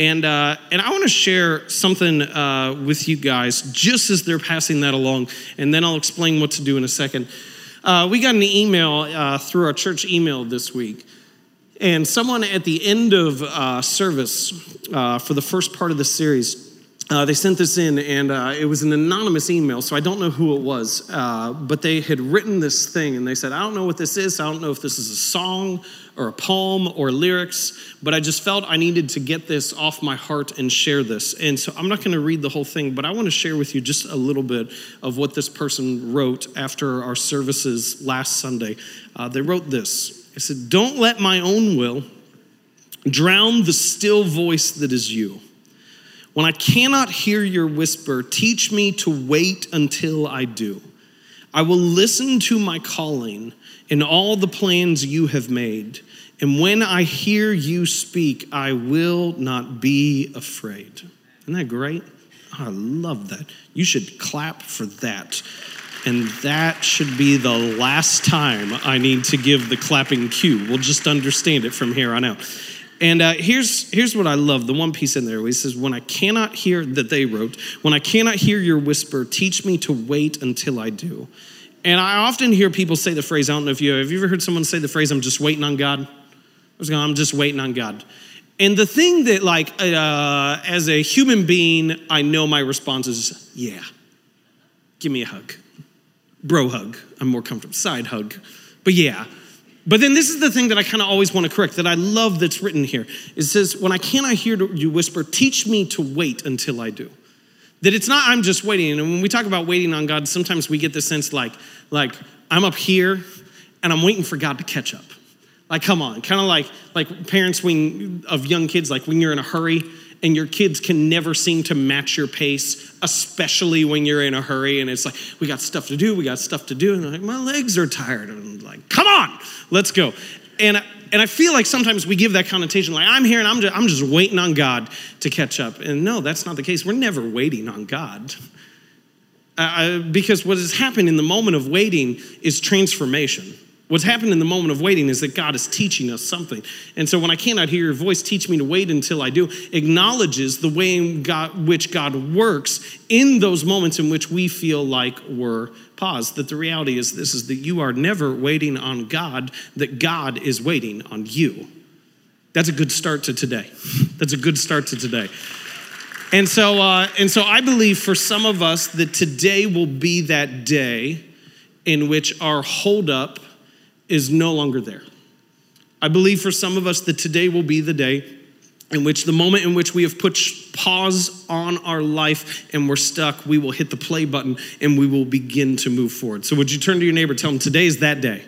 And I want to share something with you guys just as they're passing that along, and then I'll explain what to do in a second. We got an email through our church email this week, and someone at the end of service for the first part of the series, they sent this in, and it was an anonymous email, so I don't know who it was, but they had written this thing, and they said, I don't know what this is. I don't know if this is a song or a poem or lyrics, but I just felt I needed to get this off my heart and share this. And so I'm not going to read the whole thing, but I want to share with you just a little bit of what this person wrote after our services last Sunday. They wrote this. It said, don't let my own will drown the still voice that is you. When I cannot hear your whisper, teach me to wait until I do. I will listen to my calling and all the plans you have made. And when I hear you speak, I will not be afraid. Isn't that great? Oh, I love that. You should clap for that. And that should be the last time I need to give the clapping cue. We'll just understand it from here on out. And here's what I love, the one piece in there where he says, when I cannot hear, that they wrote, when I cannot hear your whisper, teach me to wait until I do. And I often hear people say the phrase, I don't know if have you ever heard someone say the phrase, I'm just waiting on God? I'm just waiting on God. And the thing that as a human being, I know my response is, yeah, give me a hug. Bro hug, I'm more comfortable, side hug, but yeah. But then this is the thing that I kind of always want to correct, that I love that's written here. It says, when I cannot hear you whisper, teach me to wait until I do. That it's not I'm just waiting. And when we talk about waiting on God, sometimes we get the sense like I'm up here and I'm waiting for God to catch up. Like, come on, kind of like parents of young kids, like when you're in a hurry and your kids can never seem to match your pace, especially when you're in a hurry and it's like, we got stuff to do. And I'm like, my legs are tired. And I'm like, come on, let's go. And I feel like sometimes we give that connotation, like I'm here and I'm just waiting on God to catch up. And no, that's not the case. We're never waiting on God. Because what has happened in the moment of waiting is transformation. What's happened in the moment of waiting is that God is teaching us something. And so when I cannot hear your voice, teach me to wait until I do, acknowledges the way in which God works in those moments in which we feel like we're paused. That the reality is this, is that you are never waiting on God, that God is waiting on you. That's a good start to today. That's a good start to today. And so I believe for some of us that today will be that day in which our holdup is no longer there. I believe for some of us that today will be the day in which the moment in which we have put pause on our life and we're stuck, we will hit the play button and we will begin to move forward. So would you turn to your neighbor, tell them today is that day.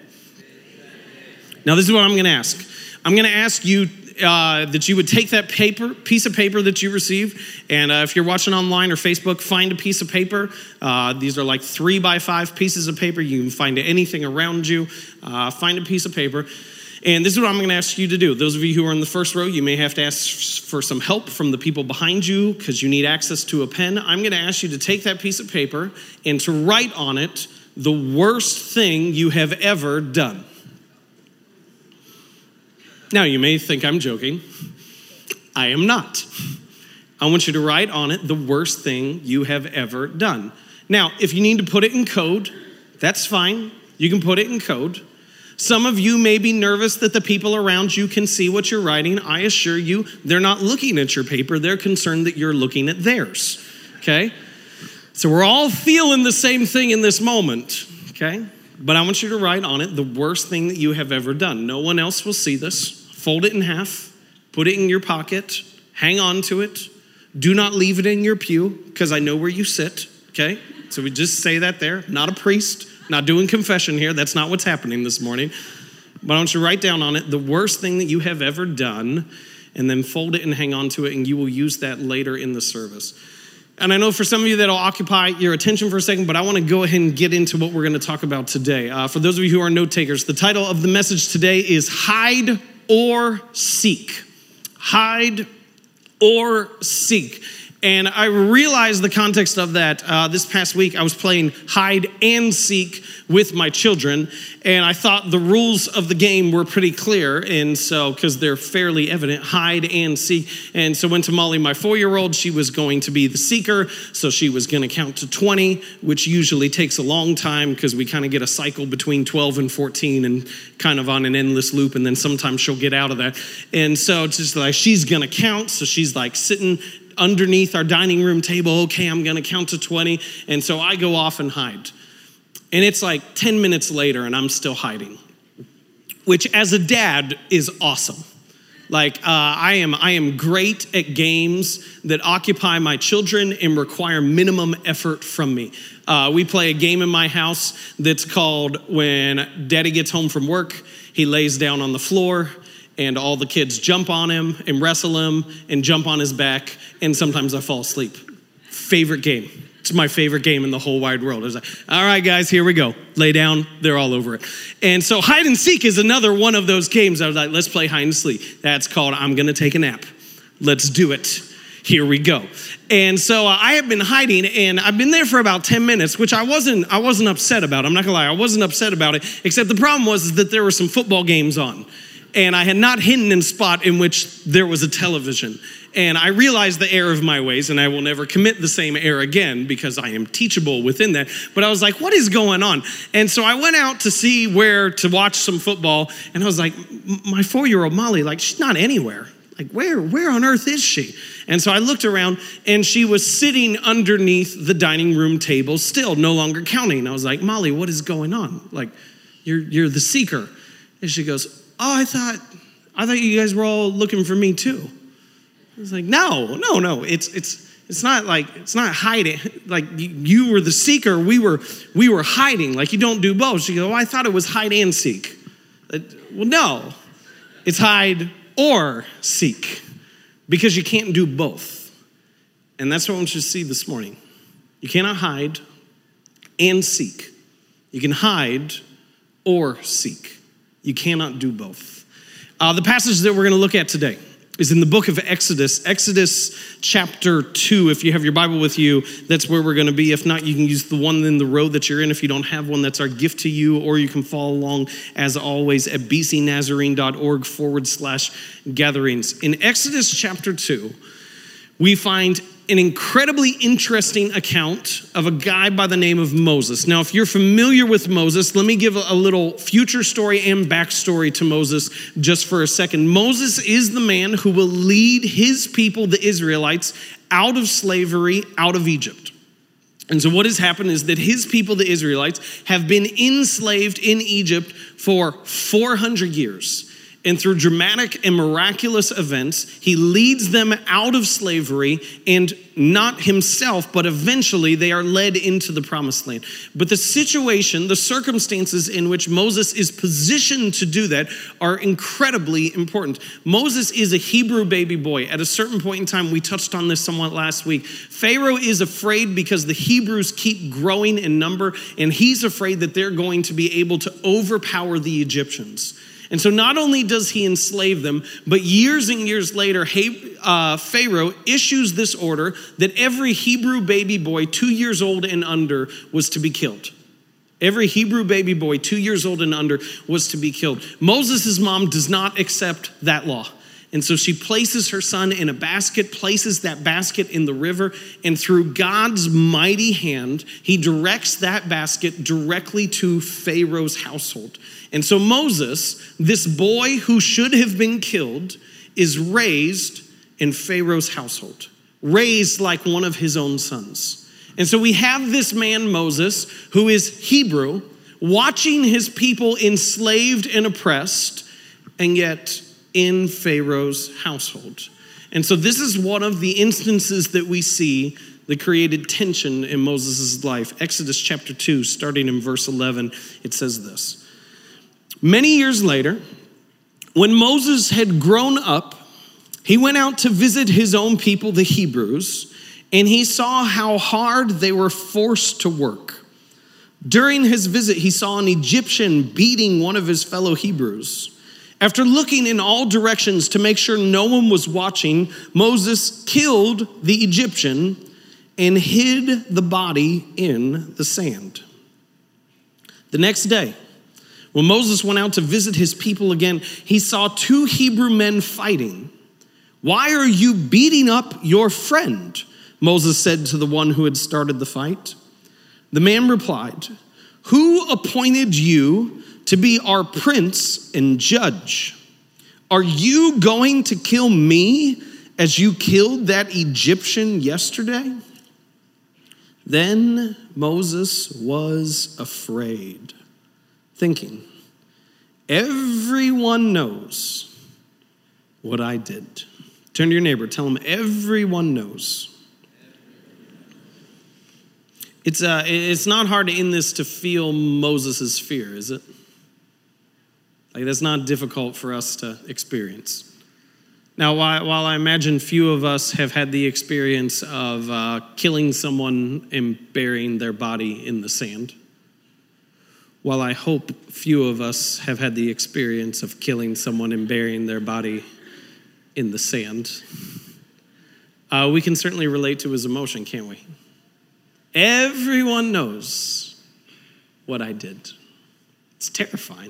Now this is what I'm gonna ask. I'm gonna ask you that you would take that piece of paper that you receive, and if you're watching online or Facebook, find a piece of paper. These are like 3x5 pieces of paper. You can find anything around you. Find a piece of paper. And this is what I'm going to ask you to do. Those of you who are in the first row, you may have to ask for some help from the people behind you because you need access to a pen. I'm going to ask you to take that piece of paper and to write on it the worst thing you have ever done. Now, you may think I'm joking. I am not. I want you to write on it the worst thing you have ever done. Now, if you need to put it in code, that's fine. You can put it in code. Some of you may be nervous that the people around you can see what you're writing. I assure you, they're not looking at your paper. They're concerned that you're looking at theirs, okay? So we're all feeling the same thing in this moment, okay? But I want you to write on it the worst thing that you have ever done. No one else will see this. Fold it in half, put it in your pocket, hang on to it. Do not leave it in your pew, because I know where you sit, okay? So we just say that there. Not a priest, not doing confession here. That's not what's happening this morning. But I want you to write down on it the worst thing that you have ever done, and then fold it and hang on to it, and you will use that later in the service. And I know for some of you that'll occupy your attention for a second, but I want to go ahead and get into what we're going to talk about today. For those of you who are note takers, the title of the message today is Hide or Seek. Hide or seek. And I realized the context of that this past week. I was playing hide and seek with my children, and I thought the rules of the game were pretty clear, and so, because they're fairly evident, hide and seek. And so went to Molly, my 4-year-old. She was going to be the seeker, so she was going to count to 20, which usually takes a long time because we kind of get a cycle between 12 and 14 and kind of on an endless loop, and then sometimes she'll get out of that. And so it's just like she's going to count, so she's like sitting underneath our dining room table. Okay, I'm going to count to 20. And so I go off and hide. And it's like 10 minutes later and I'm still hiding, which as a dad is awesome. Like I am great at games that occupy my children and require minimum effort from me. We play a game in my house that's called when Daddy gets home from work, he lays down on the floor, and all the kids jump on him and wrestle him and jump on his back, and sometimes I fall asleep. Favorite game. It's my favorite game in the whole wide world. It's like, all right, guys, here we go. Lay down, they're all over it. And so hide and seek is another one of those games. I was like, let's play hide and seek. That's called I'm gonna take a nap. Let's do it. Here we go. And so I have been hiding, and I've been there for about 10 minutes, which I wasn't upset about. I'm not gonna lie, I wasn't upset about it, except the problem was that there were some football games on. And I had not hidden in a spot in which there was a television. And I realized the error of my ways, and I will never commit the same error again because I am teachable within that. But I was like, what is going on? And so I went out to see where to watch some football, and I was like, my 4-year-old Molly, like, she's not anywhere. Like, where on earth is she? And so I looked around, and she was sitting underneath the dining room table, still no longer counting. I was like, Molly, what is going on? Like, you're the seeker. And she goes, oh, I thought you guys were all looking for me too. I was like, no. It's not hiding. Like you were the seeker, we were hiding. Like you don't do both. She goes, oh, I thought it was hide and seek. Well, no, it's hide or seek because you can't do both. And that's what I want you to see this morning. You cannot hide and seek. You can hide or seek. You cannot do both. The passage that we're going to look at today is in the book of Exodus, Exodus chapter 2. If you have your Bible with you, that's where we're going to be. If not, you can use the one in the row that you're in. If you don't have one, that's our gift to you, or you can follow along, as always, at bcnazarene.org/gatherings. In Exodus chapter 2, we find an incredibly interesting account of a guy by the name of Moses. Now, if you're familiar with Moses, let me give a little future story and backstory to Moses just for a second. Moses is the man who will lead his people, the Israelites, out of slavery, out of Egypt. And so what has happened is that his people, the Israelites, have been enslaved in Egypt for 400 years. And through dramatic and miraculous events, he leads them out of slavery, and not himself, but eventually they are led into the promised land. But the situation, the circumstances in which Moses is positioned to do that are incredibly important. Moses is a Hebrew baby boy. At a certain point in time, we touched on this somewhat last week. Pharaoh is afraid because the Hebrews keep growing in number, and he's afraid that they're going to be able to overpower the Egyptians. And so not only does he enslave them, but years and years later, Pharaoh issues this order that every Hebrew baby boy 2 years old and under was to be killed. Every Hebrew baby boy 2 years old and under was to be killed. Moses' mom does not accept that law. And so she places her son in a basket, places that basket in the river, and through God's mighty hand, he directs that basket directly to Pharaoh's household. And so Moses, this boy who should have been killed, is raised in Pharaoh's household, raised like one of his own sons. And so we have this man, Moses, who is Hebrew, watching his people enslaved and oppressed, and yet in Pharaoh's household. And so this is one of the instances that we see that created tension in Moses' life. Exodus chapter 2, starting in verse 11, it says this. Many years later, when Moses had grown up, he went out to visit his own people, the Hebrews, and he saw how hard they were forced to work. During his visit, he saw an Egyptian beating one of his fellow Hebrews. After looking in all directions to make sure no one was watching, Moses killed the Egyptian and hid the body in the sand. The next day, when Moses went out to visit his people again, he saw 2 Hebrew men fighting. "Why are you beating up your friend?" Moses said to the one who had started the fight. The man replied, "Who appointed you to be our prince and judge? Are you going to kill me as you killed that Egyptian yesterday?" Then Moses was afraid, thinking, "Everyone knows what I did." Turn to your neighbor, tell him, everyone knows. It's not hard in this to feel Moses' fear, is it? Like, that's not difficult for us to experience. Now, while I imagine few of us have had the experience of killing someone and burying their body in the sand, while I hope few of us have had the experience of killing someone and burying their body in the sand, we can certainly relate to his emotion, can't we? Everyone knows what I did. It's terrifying.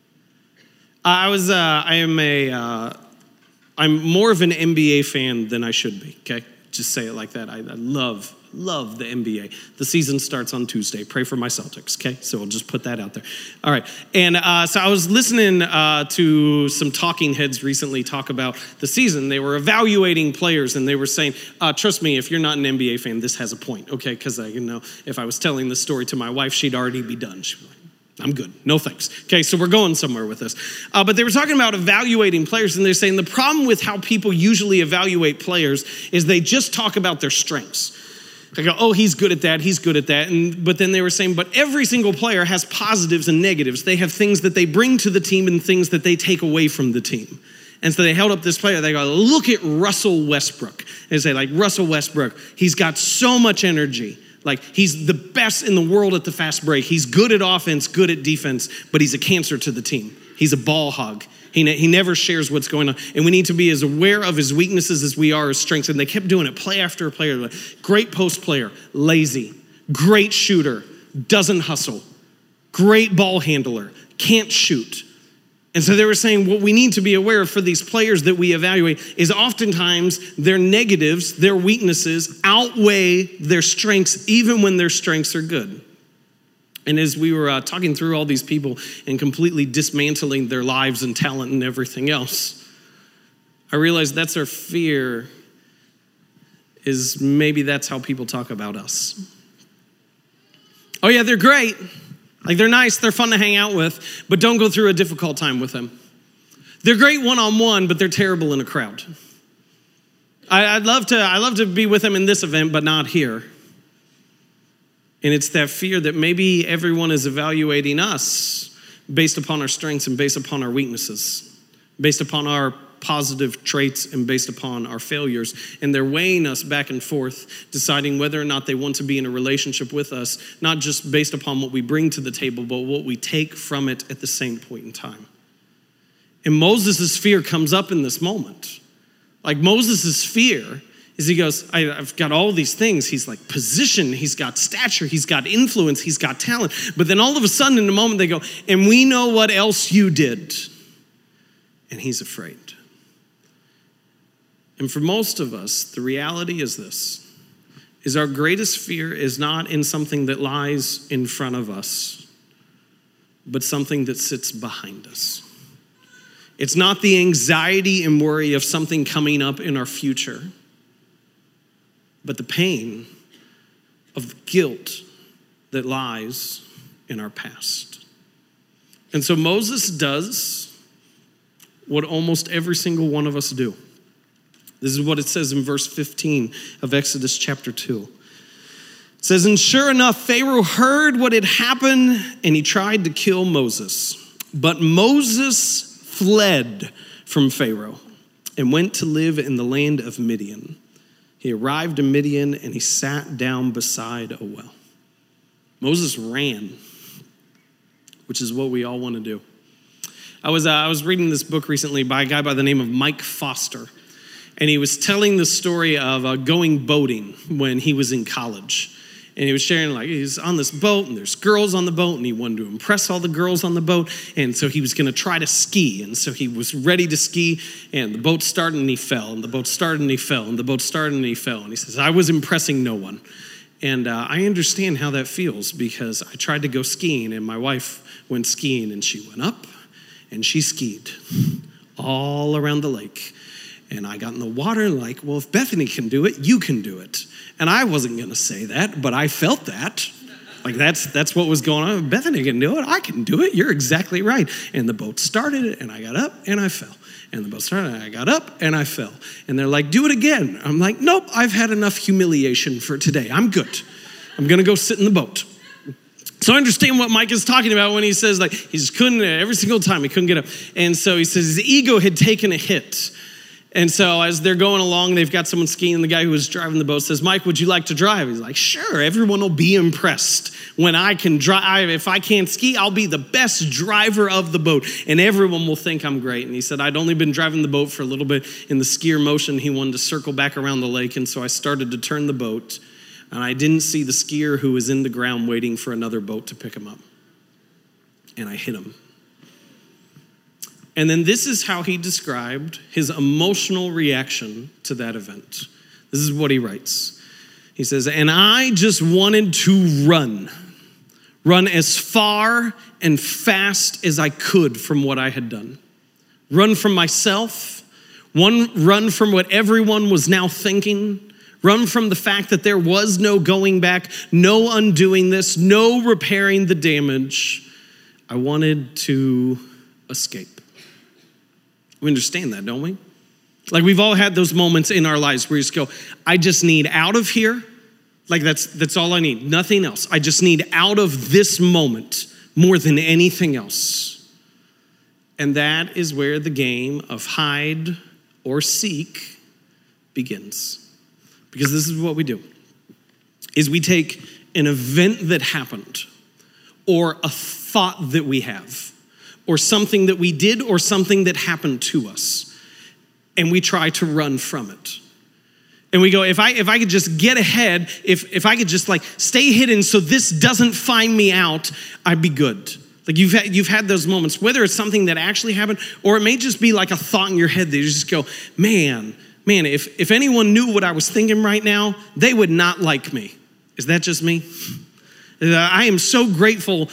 I'm more of an NBA fan than I should be, okay? Just say it like that. I love the NBA. The season starts on Tuesday. Pray for my Celtics, okay? So I'll just put that out there. All right. And so I was listening to some talking heads recently talk about the season. They were evaluating players, and they were saying, trust me, if you're not an NBA fan, this has a point, okay? Because, if I was telling this story to my wife, she'd already be done. She'd be like, I'm good. No thanks. Okay, so we're going somewhere with this. But they were talking about evaluating players, and they're saying the problem with how people usually evaluate players is they just talk about their strengths. They go, oh, he's good at that, he's good at that. But then they were saying, but every single player has positives and negatives. They have things that they bring to the team and things that they take away from the team. And so they held up this player. They go, look at Russell Westbrook. And they say, like, Russell Westbrook, he's got so much energy. Like, he's the best in the world at the fast break. He's good at offense, good at defense, but he's a cancer to the team. He's a ball hog. He never shares what's going on. And we need to be as aware of his weaknesses as we are his strengths. And they kept doing it, play after player. Like, great post player, lazy. Great shooter, doesn't hustle. Great ball handler, can't shoot. And so they were saying what we need to be aware of for these players that we evaluate is oftentimes their negatives, their weaknesses outweigh their strengths, even when their strengths are good. And as we were talking through all these people and completely dismantling their lives and talent and everything else, I realized that's our fear, is maybe that's how people talk about us. Oh yeah, they're great. Like, they're nice, they're fun to hang out with, but don't go through a difficult time with them. They're great one-on-one, but they're terrible in a crowd. I love to be with them in this event, but not here. And it's that fear that maybe everyone is evaluating us based upon our strengths and based upon our weaknesses, based upon our positive traits and based upon our failures. And they're weighing us back and forth, deciding whether or not they want to be in a relationship with us, not just based upon what we bring to the table, but what we take from it at the same point in time. And Moses' fear comes up in this moment. Like, Moses' fear is he goes, I've got all these things. He's like position, he's got stature, he's got influence, he's got talent. But then all of a sudden in a moment they go, and we know what else you did. And he's afraid. And for most of us, the reality is this, is our greatest fear is not in something that lies in front of us, but something that sits behind us. It's not the anxiety and worry of something coming up in our future, but the pain of the guilt that lies in our past. And so Moses does what almost every single one of us do. This is what it says in verse 15 of Exodus chapter 2. It says, and sure enough, Pharaoh heard what had happened, and he tried to kill Moses. But Moses fled from Pharaoh and went to live in the land of Midian. He arrived in Midian, and he sat down beside a well. Moses ran, which is what we all want to do. I was reading this book recently by a guy by the name of Mike Foster, and he was telling the story of going boating when he was in college. And he was sharing, like, he's on this boat, and there's girls on the boat, and he wanted to impress all the girls on the boat, and so he was going to try to ski. And so he was ready to ski, and the boat started, and he fell, and the boat started, and he fell, and the boat started, and he fell. And he says, I was impressing no one. And I understand how that feels, because I tried to go skiing, and my wife went skiing, and she went up, and she skied all around the lake. And I got in the water and like, well, if Bethany can do it, you can do it. And I wasn't going to say that, but I felt that. Like that's what was going on. Bethany can do it. I can do it. You're exactly right. And the boat started and I got up and I fell. And the boat started and I got up and I fell. And they're like, do it again. I'm like, nope, I've had enough humiliation for today. I'm good. I'm going to go sit in the boat. So I understand what Mike is talking about when he says, like, he just couldn't, every single time he couldn't get up. And so he says his ego had taken a hit. And so as they're going along, they've got someone skiing. The guy who was driving the boat says, Mike, would you like to drive? He's like, sure, everyone will be impressed when I can drive. If I can't ski, I'll be the best driver of the boat, and everyone will think I'm great. And he said, I'd only been driving the boat for a little bit. In the skier motion, he wanted to circle back around the lake, and so I started to turn the boat, and I didn't see the skier who was in the ground waiting for another boat to pick him up. And I hit him. And then this is how he described his emotional reaction to that event. This is what he writes. He says, and I just wanted to run as far and fast as I could from what I had done. Run from myself, run from what everyone was now thinking, run from the fact that there was no going back, no undoing this, no repairing the damage. I wanted to escape. We understand that, don't we? Like, we've all had those moments in our lives where you just go, I just need out of here. Like, that's all I need, nothing else. I just need out of this moment more than anything else. And that is where the game of hide or seek begins. Because this is what we do, is we take an event that happened or a thought that we have, or something that we did, or something that happened to us, and we try to run from it. And we go, if I could just get ahead, if I could just like stay hidden so this doesn't find me out, I'd be good. Like you've had those moments, whether it's something that actually happened, or it may just be like a thought in your head that you just go, man, if anyone knew what I was thinking right now, they would not like me. Is that just me? I am so grateful.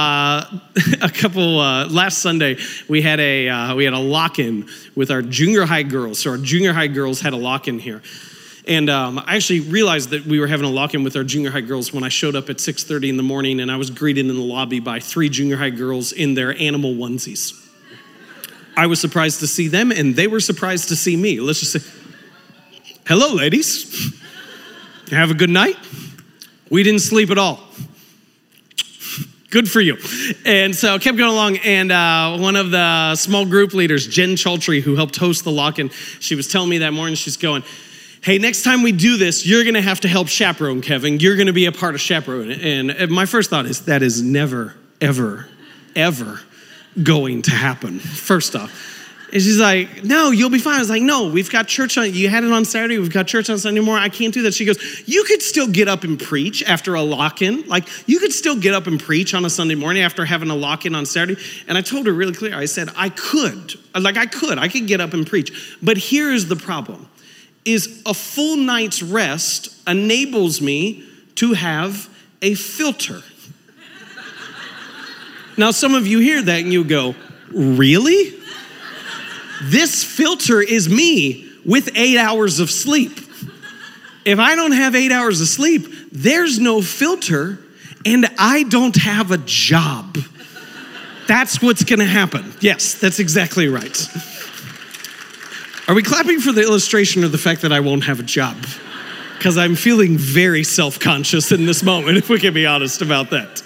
Last Sunday we had a lock-in with our junior high girls. So our junior high girls had a lock-in here, and I actually realized that we were having a lock-in with our junior high girls when I showed up at 6:30 in the morning, and I was greeted in the lobby by 3 junior high girls in their animal onesies. I was surprised to see them, and they were surprised to see me. Let's just say, hello, ladies. Have a good night. We didn't sleep at all. Good for you. And so I kept going along, and one of the small group leaders, Jen Chaltry, who helped host the lock-in, she was telling me that morning, she's going, hey, next time we do this, you're going to have to help chaperone, Kevin. You're going to be a part of chaperone. And my first thought is that is never, ever, ever going to happen, first off. And she's like, no, you'll be fine. I was like, no, we've got church on, you had it on Saturday, we've got church on Sunday morning, I can't do that. She goes, you could still get up and preach after a lock-in. Like, you could still get up and preach on a Sunday morning after having a lock-in on Saturday. And I told her really clear, I said, I could get up and preach. But here is the problem, is a full night's rest enables me to have a filter. Now, some of you hear that and you go, really? This filter is me with 8 hours of sleep. If I don't have 8 hours of sleep, there's no filter and I don't have a job. That's what's gonna happen. Yes, that's exactly right. Are we clapping for the illustration or the fact that I won't have a job? Because I'm feeling very self-conscious in this moment, if we can be honest about that.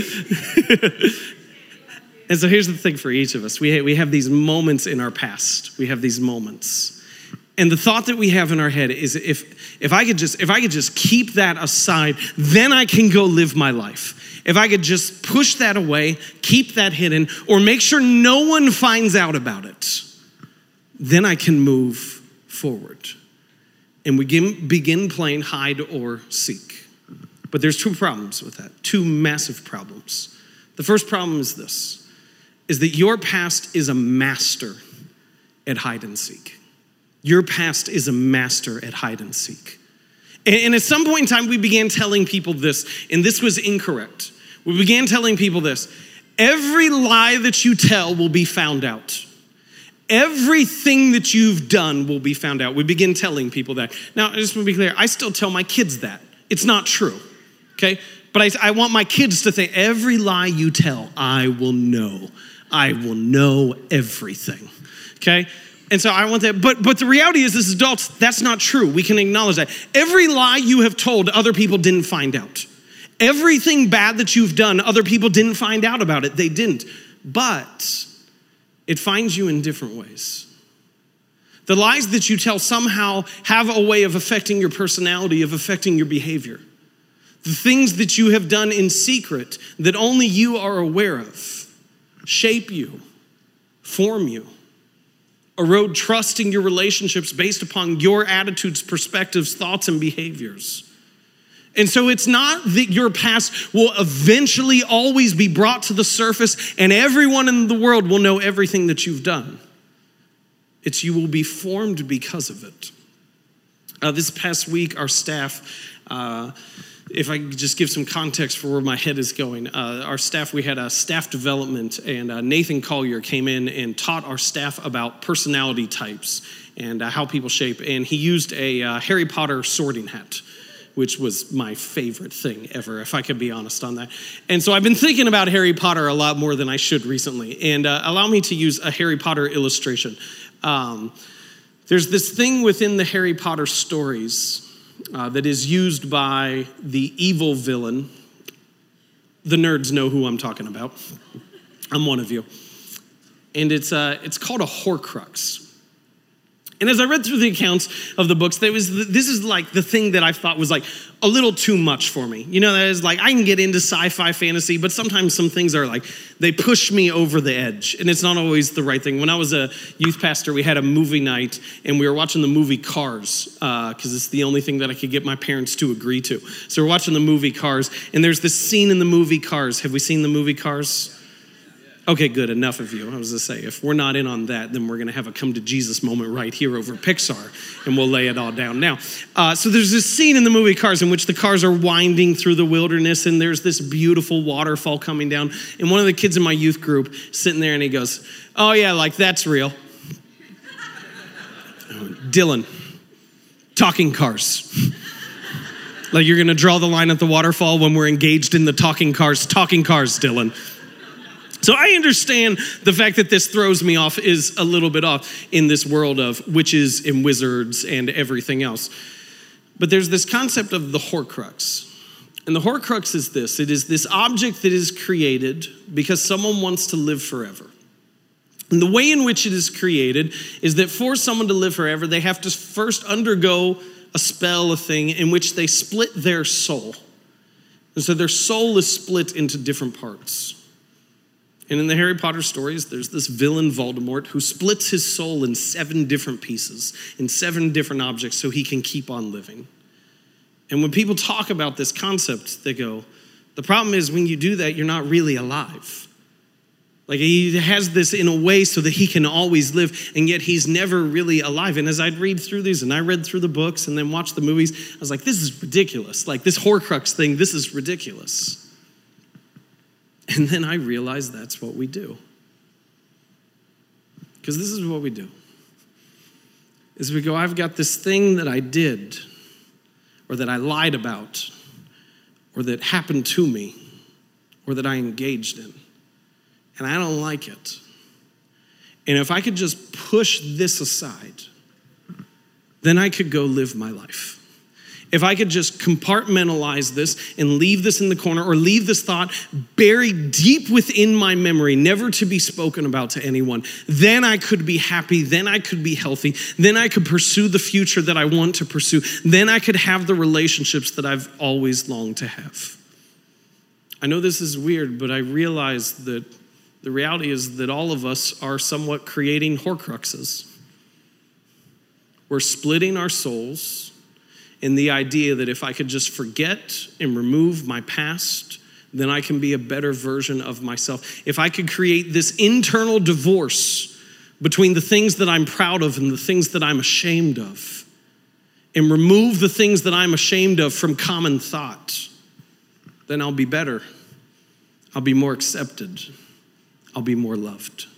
And so here's the thing for each of us. We have these moments in our past. We have these moments. And the thought that we have in our head is if I could just keep that aside, then I can go live my life. If I could just push that away, keep that hidden, or make sure no one finds out about it, then I can move forward. And we begin playing hide or seek. But there's two problems with that, two massive problems. The first problem is this, is that your past is a master at hide and seek. Your past is a master at hide and seek. And at some point in time, we began telling people this, and this was incorrect. We began telling people this: every lie that you tell will be found out. Everything that you've done will be found out. We begin telling people that. Now, just to be clear, I still tell my kids that. It's not true, okay? But I want my kids to think, every lie you tell, I will know. I will know everything, okay? And so I want that, but the reality is, as adults, that's not true. We can acknowledge that. Every lie you have told, other people didn't find out. Everything bad that you've done, other people didn't find out about it. They didn't. But it finds you in different ways. The lies that you tell somehow have a way of affecting your personality, of affecting your behavior. The things that you have done in secret that only you are aware of shape you, form you, erode trust in your relationships based upon your attitudes, perspectives, thoughts, and behaviors. And so it's not that your past will eventually always be brought to the surface and everyone in the world will know everything that you've done. It's you will be formed because of it. This past week, our staff, if I could just give some context for where my head is going, our staff, we had a staff development, and Nathan Collier came in and taught our staff about personality types and how people shape. And he used a Harry Potter sorting hat, which was my favorite thing ever, if I could be honest on that. And so I've been thinking about Harry Potter a lot more than I should recently. And allow me to use a Harry Potter illustration. There's this thing within the Harry Potter stories that is used by the evil villain. The nerds know who I'm talking about. I'm one of you. And it's called a Horcrux. And as I read through the accounts of the books, this is like the thing that I thought was like a little too much for me. You know, that is like, I can get into sci-fi fantasy, but sometimes some things are like, they push me over the edge, and it's not always the right thing. When I was a youth pastor, we had a movie night, and we were watching the movie Cars, because it's the only thing that I could get my parents to agree to. So we're watching the movie Cars, and there's this scene in the movie Cars. Have we seen the movie Cars? Okay, good, enough of you. I was going to say, if we're not in on that, then we're going to have a come to Jesus moment right here over Pixar, and we'll lay it all down now. So there's this scene in the movie Cars in which the cars are winding through the wilderness, and there's this beautiful waterfall coming down, and one of the kids in my youth group sitting there, and he goes, oh yeah, like that's real. Dylan, talking cars. Like you're going to draw the line at the waterfall when we're engaged in the talking cars, Dylan. So I understand the fact that this throws me off is a little bit off in this world of witches and wizards and everything else. But there's this concept of the Horcrux. And the Horcrux is this. It is this object that is created because someone wants to live forever. And the way in which it is created is that for someone to live forever, they have to first undergo a spell, a thing, in which they split their soul. And so their soul is split into different parts. And in the Harry Potter stories, there's this villain, Voldemort, who splits his soul in 7 different pieces, in 7 different objects, so he can keep on living. And when people talk about this concept, they go, the problem is when you do that, you're not really alive. Like he has this in a way so that he can always live, and yet he's never really alive. And as I'd read through these, and I read through the books and then watched the movies, I was like, this is ridiculous. Like this Horcrux thing, this is ridiculous. And then I realized that's what we do. Because this is what we do. Is we go, I've got this thing that I did, or that I lied about, or that happened to me, or that I engaged in. And I don't like it. And if I could just push this aside, then I could go live my life. If I could just compartmentalize this and leave this in the corner, or leave this thought buried deep within my memory, never to be spoken about to anyone, then I could be happy, then I could be healthy, then I could pursue the future that I want to pursue, then I could have the relationships that I've always longed to have. I know this is weird, but I realize that the reality is that all of us are somewhat creating Horcruxes. We're splitting our souls in the idea that if I could just forget and remove my past, then I can be a better version of myself. If I could create this internal divorce between the things that I'm proud of and the things that I'm ashamed of, and remove the things that I'm ashamed of from common thought, then I'll be better. I'll be more accepted. I'll be more loved.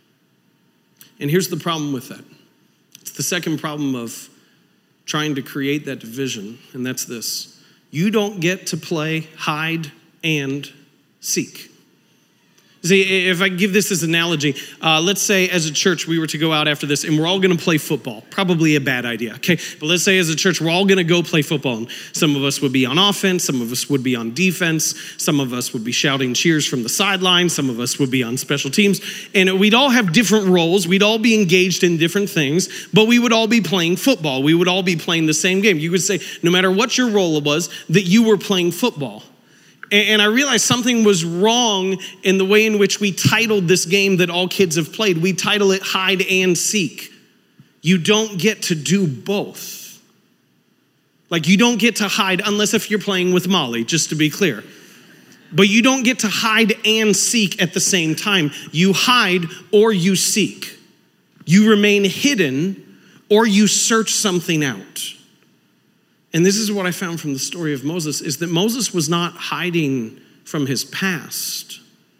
And here's the problem with that. It's the second problem of trying to create that division, and that's this. You don't get to play hide and seek. See, if I give this as an analogy, let's say as a church we were to go out after this and we're all gonna play football. Probably a bad idea, okay? But let's say as a church we're all gonna go play football. And some of us would be on offense, some of us would be on defense, some of us would be shouting cheers from the sideline, some of us would be on special teams. And we'd all have different roles, we'd all be engaged in different things, but we would all be playing football. We would all be playing the same game. You could say, no matter what your role was, that you were playing football. And I realized something was wrong in the way in which we titled this game that all kids have played. We title it Hide and Seek. You don't get to do both. Like, you don't get to hide unless if you're playing with Molly, just to be clear. But you don't get to hide and seek at the same time. You hide or you seek. You remain hidden or you search something out. And this is what I found from the story of Moses, is that Moses was not hiding from his past.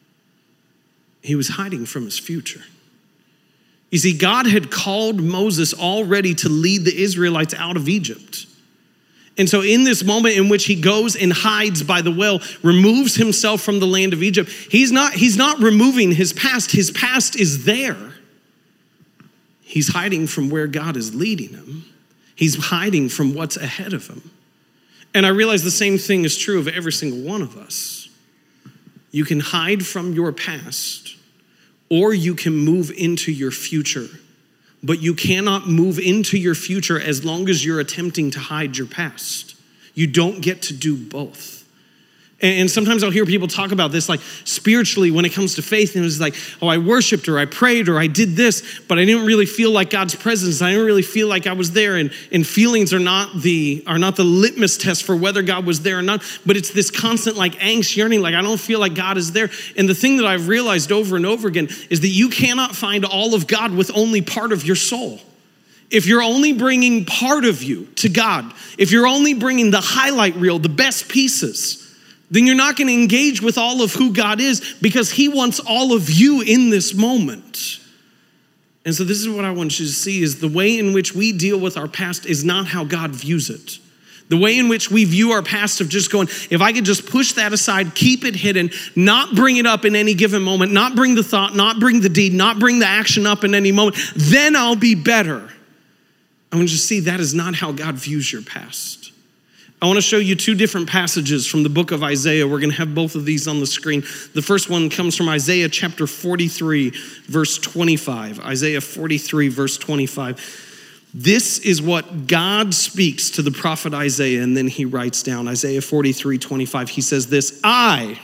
He was hiding from his future. You see, God had called Moses already to lead the Israelites out of Egypt. And so in this moment in which he goes and hides by the well, removes himself from the land of Egypt, he's not removing his past. His past is there. He's hiding from where God is leading him. He's hiding from what's ahead of him. And I realize the same thing is true of every single one of us. You can hide from your past, or you can move into your future. But you cannot move into your future as long as you're attempting to hide your past. You don't get to do both. And sometimes I'll hear people talk about this, like spiritually when it comes to faith, and it's like, oh, I worshiped or I prayed or I did this, but I didn't really feel like God's presence. I didn't really feel like I was there. And feelings are not the litmus test for whether God was there or not, but it's this constant like angst, yearning, like I don't feel like God is there. And the thing that I've realized over and over again is that you cannot find all of God with only part of your soul. If you're only bringing part of you to God, if you're only bringing the highlight reel, the best pieces, then you're not going to engage with all of who God is, because he wants all of you in this moment. And so this is what I want you to see, is the way in which we deal with our past is not how God views it. The way in which we view our past of just going, if I could just push that aside, keep it hidden, not bring it up in any given moment, not bring the thought, not bring the deed, not bring the action up in any moment, then I'll be better. I want you to see that is not how God views your past. I want to show you two different passages from the book of Isaiah. We're going to have both of these on the screen. The first one comes from Isaiah chapter 43, verse 25. Isaiah 43, verse 25. This is what God speaks to the prophet Isaiah, and then he writes down, Isaiah 43, 25. He says this, I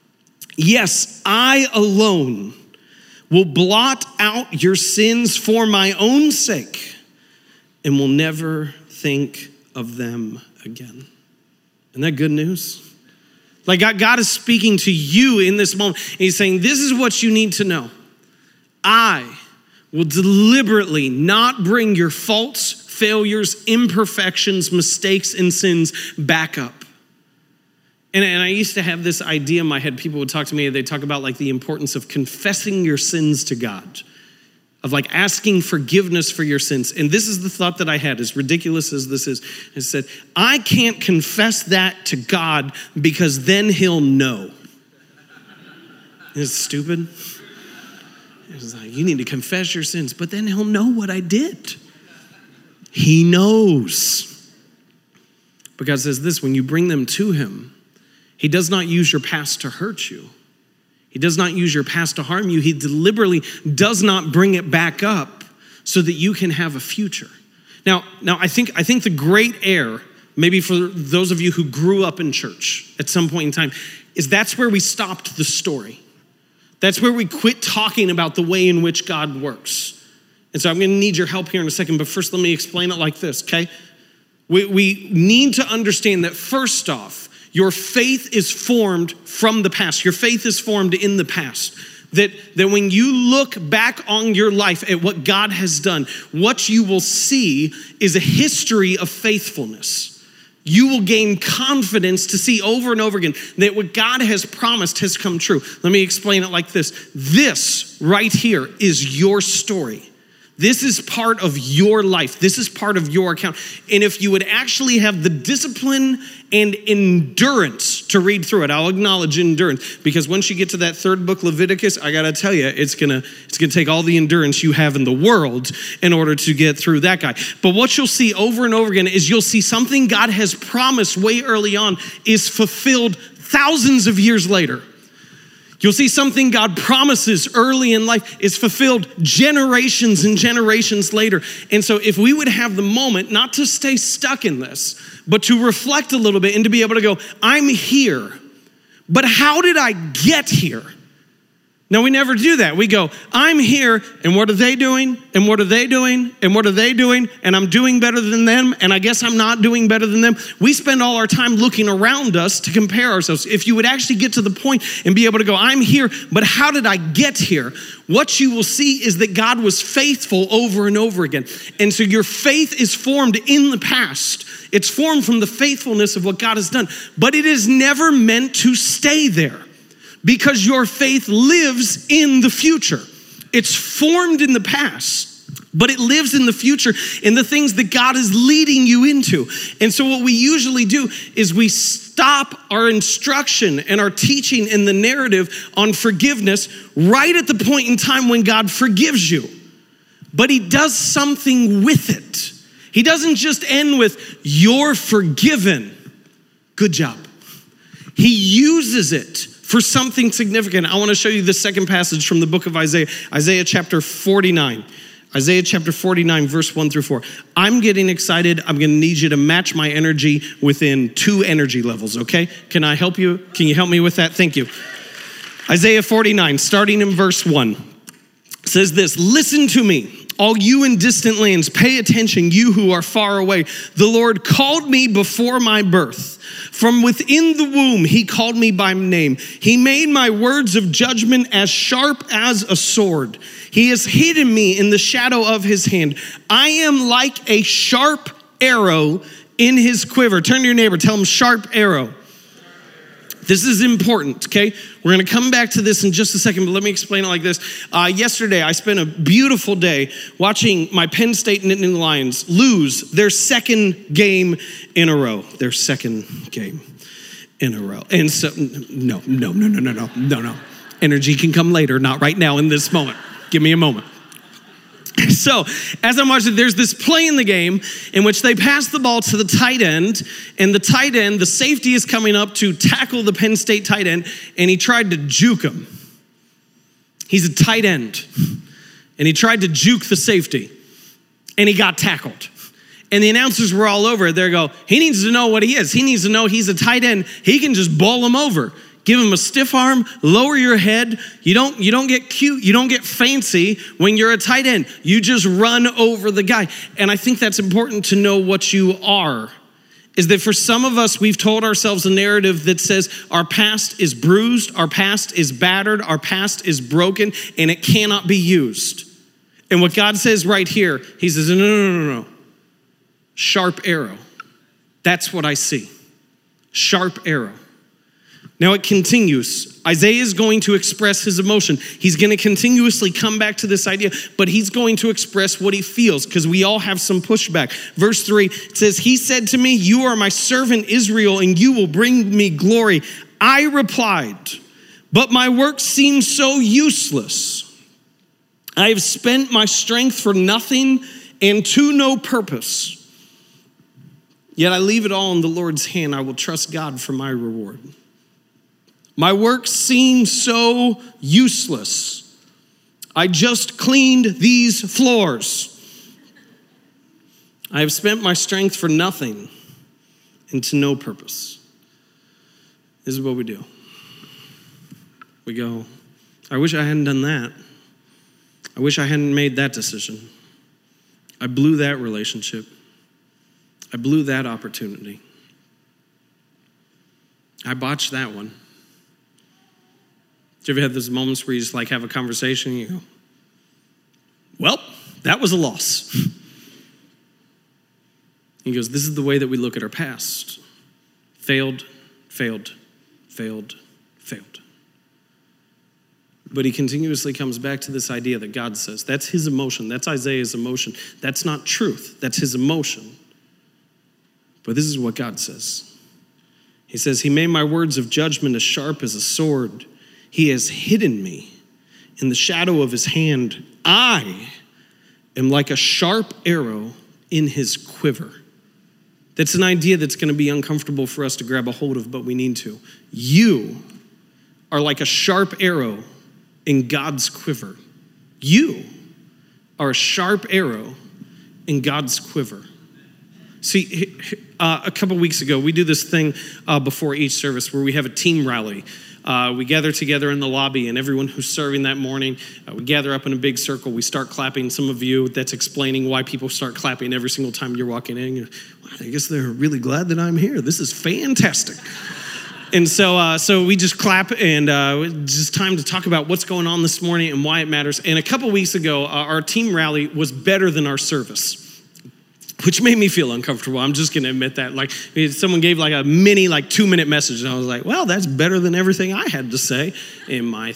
alone will blot out your sins for my own sake and will never think of them again. Isn't that good news? Like God is speaking to you in this moment. And he's saying, this is what you need to know. I will deliberately not bring your faults, failures, imperfections, mistakes, and sins back up. And I used to have this idea in my head. People would talk to me, they'd talk about like the importance of confessing your sins to God, of like asking forgiveness for your sins. And this is the thought that I had, as ridiculous as this is. I said, I can't confess that to God because then he'll know. It's stupid. It's like, you need to confess your sins, but then he'll know what I did. He knows. But God says this, when you bring them to him, he does not use your past to hurt you. He does not use your past to harm you. He deliberately does not bring it back up so that you can have a future. Now I think the great error, maybe for those of you who grew up in church at some point in time, is that's where we stopped the story. That's where we quit talking about the way in which God works. And so I'm going to need your help here in a second, but first let me explain it like this, okay? We need to understand that first off, your faith is formed from the past. Your faith is formed in the past. That when you look back on your life at what God has done, what you will see is a history of faithfulness. You will gain confidence to see over and over again that what God has promised has come true. Let me explain it like this. This right here is your story. This is part of your life. This is part of your account. And if you would actually have the discipline and endurance to read through it, I'll acknowledge endurance, because once you get to that third book, Leviticus, I gotta tell you, it's gonna take all the endurance you have in the world in order to get through that guy. But what you'll see over and over again is you'll see something God has promised way early on is fulfilled thousands of years later. You'll see something God promises early in life is fulfilled generations and generations later. And so if we would have the moment, not to stay stuck in this, but to reflect a little bit and to be able to go, I'm here, but how did I get here? No, we never do that. We go, I'm here, and what are they doing? And what are they doing? And what are they doing? And I'm doing better than them, and I guess I'm not doing better than them. We spend all our time looking around us to compare ourselves. If you would actually get to the point and be able to go, I'm here, but how did I get here? What you will see is that God was faithful over and over again. And so your faith is formed in the past. It's formed from the faithfulness of what God has done, but it is never meant to stay there. Because your faith lives in the future. It's formed in the past, but it lives in the future in the things that God is leading you into. And so what we usually do is we stop our instruction and our teaching in the narrative on forgiveness right at the point in time when God forgives you. But he does something with it. He doesn't just end with, you're forgiven. Good job. He uses it for something significant. I want to show you the second passage from the book of Isaiah, Isaiah chapter 49. Isaiah chapter 49, verse 1 through 4. I'm getting excited. I'm going to need you to match my energy within 2 energy levels, okay? Can I help you? Can you help me with that? Thank you. Isaiah 49, starting in verse 1, says this, listen to me, all you in distant lands, pay attention, you who are far away. The Lord called me before my birth. From within the womb, he called me by name. He made my words of judgment as sharp as a sword. He has hidden me in the shadow of his hand. I am like a sharp arrow in his quiver. Turn to your neighbor, tell him sharp arrow. This is important, okay? We're gonna come back to this in just a second, but let me explain it like this. Yesterday, I spent a beautiful day watching my Penn State Nittany Lions lose their second game in a row. And so, no. Energy can come later, not right now in this moment. Give me a moment. So, as I'm watching, there's this play in the game in which they pass the ball to the tight end, and the tight end, the safety is coming up to tackle the Penn State tight end, and he tried to juke him. He's a tight end, and he tried to juke the safety, and he got tackled. And the announcers were all over it. They go, he needs to know what he is. He needs to know he's a tight end. He can just bowl him over. Give him a stiff arm, lower your head. You don't get cute. You don't get fancy when you're a tight end. You just run over the guy. And I think that's important to know what you are. Is that for some of us, we've told ourselves a narrative that says our past is bruised, our past is battered, our past is broken, and it cannot be used. And what God says right here, he says, no. Sharp arrow. That's what I see. Sharp arrow. Now it continues. Isaiah is going to express his emotion. He's going to continuously come back to this idea, but he's going to express what he feels because we all have some pushback. Verse 3, it says, he said to me, you are my servant Israel, and you will bring me glory. I replied, but my work seems so useless. I have spent my strength for nothing and to no purpose. Yet I leave it all in the Lord's hand. I will trust God for my reward. My work seems so useless. I just cleaned these floors. I have spent my strength for nothing and to no purpose. This is what we do. We go, I wish I hadn't done that. I wish I hadn't made that decision. I blew that relationship. I blew that opportunity. I botched that one. Do you ever have those moments where you just have a conversation and you go, well, that was a loss. He goes, this is the way that we look at our past. Failed, failed, failed, failed. But he continuously comes back to this idea that God says, that's his emotion. That's Isaiah's emotion. That's not truth. That's his emotion. But this is what God says. He says, he made my words of judgment as sharp as a sword. He has hidden me in the shadow of his hand. I am like a sharp arrow in his quiver. That's an idea that's going to be uncomfortable for us to grab a hold of, but we need to. You are like a sharp arrow in God's quiver. You are a sharp arrow in God's quiver. See, a couple weeks ago, we do this thing before each service where we have a team rally. We gather together in the lobby, and everyone who's serving that morning, we gather up in a big circle. We start clapping. Some of you, that's explaining why people start clapping every single time you're walking in. You're, well, I guess they're really glad that I'm here. This is fantastic. And so we just clap, and it's just time to talk about what's going on this morning and why it matters. And a couple weeks ago, our team rally was better than our service, which made me feel uncomfortable. I'm just going to admit that. Someone gave a mini 2-minute message, and I was like, well, that's better than everything I had to say in my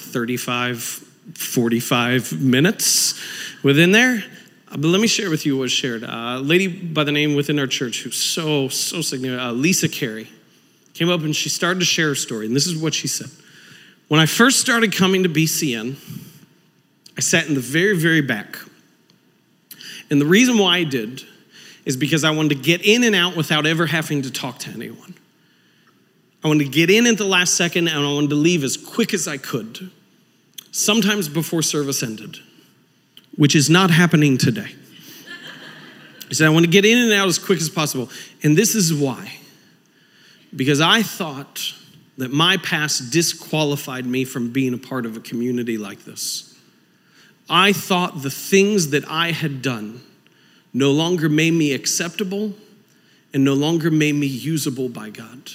45 minutes within there. But let me share with you what was shared. A lady by the name within our church who's so significant, Lisa Carey, came up and she started to share her story. And this is what she said. When I first started coming to BCN, I sat in the very, very back. And the reason why I did is because I wanted to get in and out without ever having to talk to anyone. I wanted to get in at the last second, and I wanted to leave as quick as I could, sometimes before service ended, which is not happening today. I said, I want to get in and out as quick as possible. And this is why. Because I thought that my past disqualified me from being a part of a community like this. I thought the things that I had done no longer made me acceptable and no longer made me usable by God.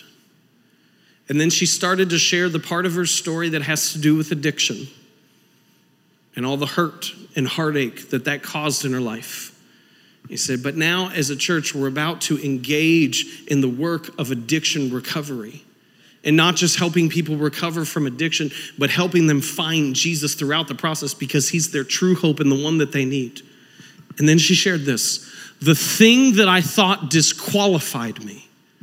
And then she started to share the part of her story that has to do with addiction and all the hurt and heartache that caused in her life. He said, but now as a church, we're about to engage in the work of addiction recovery. And not just helping people recover from addiction, but helping them find Jesus throughout the process because he's their true hope and the one that they need. And then she shared this. The thing that I thought disqualified me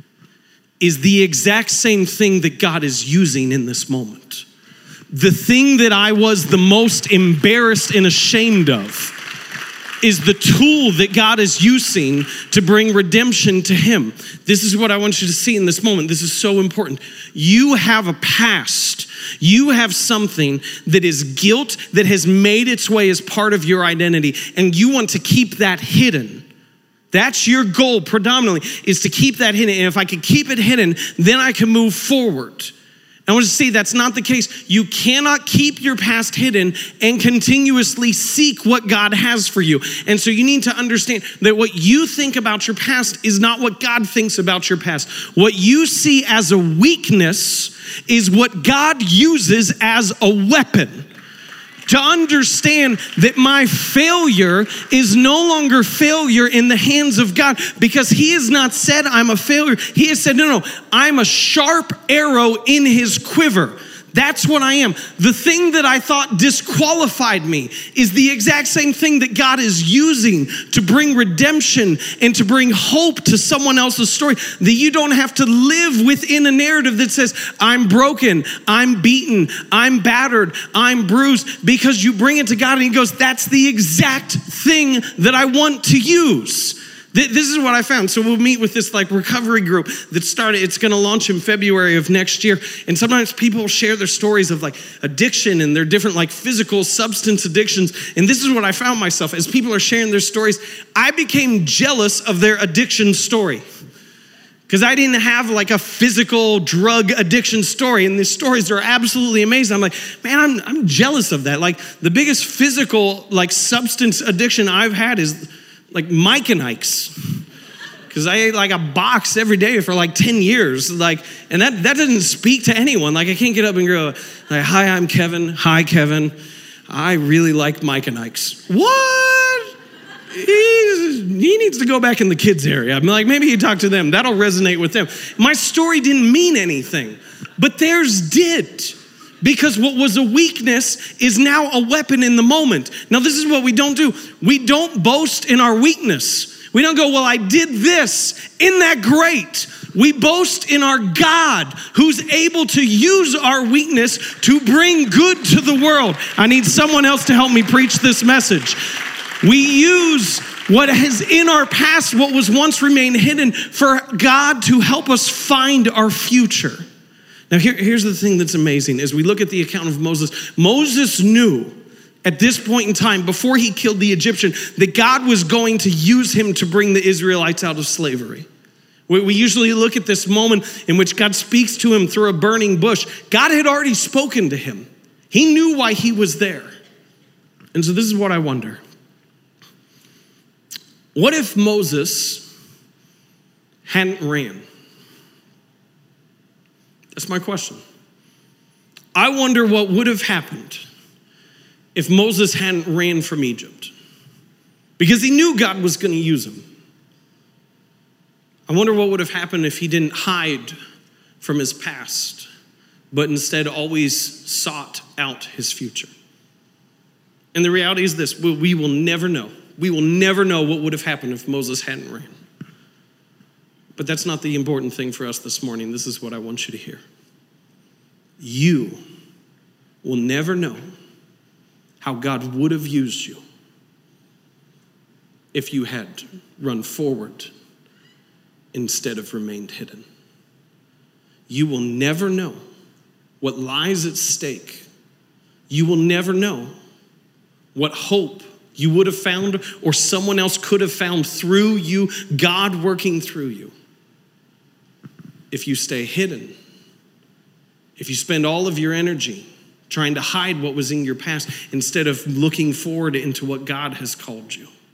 is the exact same thing that God is using in this moment. The thing that I was the most embarrassed and ashamed of is the tool that God is using to bring redemption to him. This is what I want you to see in this moment. This is so important. You have a past. You have something that is guilt that has made its way as part of your identity, and you want to keep that hidden. That's your goal predominantly, is to keep that hidden. And if I can keep it hidden, then I can move forward. I want to see that's not the case. You cannot keep your past hidden and continuously seek what God has for you. And so you need to understand that what you think about your past is not what God thinks about your past. What you see as a weakness is what God uses as a weapon. To understand that my failure is no longer failure in the hands of God, because he has not said I'm a failure. He has said, no, I'm a sharp arrow in his quiver. That's what I am. The thing that I thought disqualified me is the exact same thing that God is using to bring redemption and to bring hope to someone else's story. That you don't have to live within a narrative that says, I'm broken, I'm beaten, I'm battered, I'm bruised, because you bring it to God and he goes, that's the exact thing that I want to use. This is what I found. So we'll meet with this like recovery group that started, it's gonna launch in February of next year. And sometimes people share their stories of like addiction and their different like physical substance addictions. And this is what I found myself, as people are sharing their stories, I became jealous of their addiction story. Because I didn't have like a physical drug addiction story. And these stories are absolutely amazing. I'm like, man, I'm jealous of that. Like the biggest physical like substance addiction I've had is like Mike and Ike's. Because I ate like a box every day for like 10 years. Like, and that doesn't speak to anyone. Like I can't get up and go, like, hi, I'm Kevin. Hi, Kevin. I really like Mike and Ike's. What? He needs to go back in the kids area. I'm like, maybe you talk to them. That'll resonate with them. My story didn't mean anything, but theirs did. Because what was a weakness is now a weapon in the moment. Now, this is what we don't do. We don't boast in our weakness. We don't go, well, I did this. Isn't that great? We boast in our God who's able to use our weakness to bring good to the world. I need someone else to help me preach this message. We use what is in our past, what was once remained hidden, for God to help us find our future. Now, here's the thing that's amazing. As we look at the account of Moses, Moses knew at this point in time, before he killed the Egyptian, that God was going to use him to bring the Israelites out of slavery. We usually look at this moment in which God speaks to him through a burning bush. God had already spoken to him. He knew why he was there. And so this is what I wonder. What if Moses hadn't ran? That's my question. I wonder what would have happened if Moses hadn't ran from Egypt. Because he knew God was going to use him. I wonder what would have happened if he didn't hide from his past, but instead always sought out his future. And the reality is this, we will never know. We will never know what would have happened if Moses hadn't ran. But that's not the important thing for us this morning. This is what I want you to hear. You will never know how God would have used you if you had run forward instead of remained hidden. You will never know what lies at stake. You will never know what hope you would have found or someone else could have found through you, God working through you. If you stay hidden, if you spend all of your energy trying to hide what was in your past instead of looking forward into what God has called you.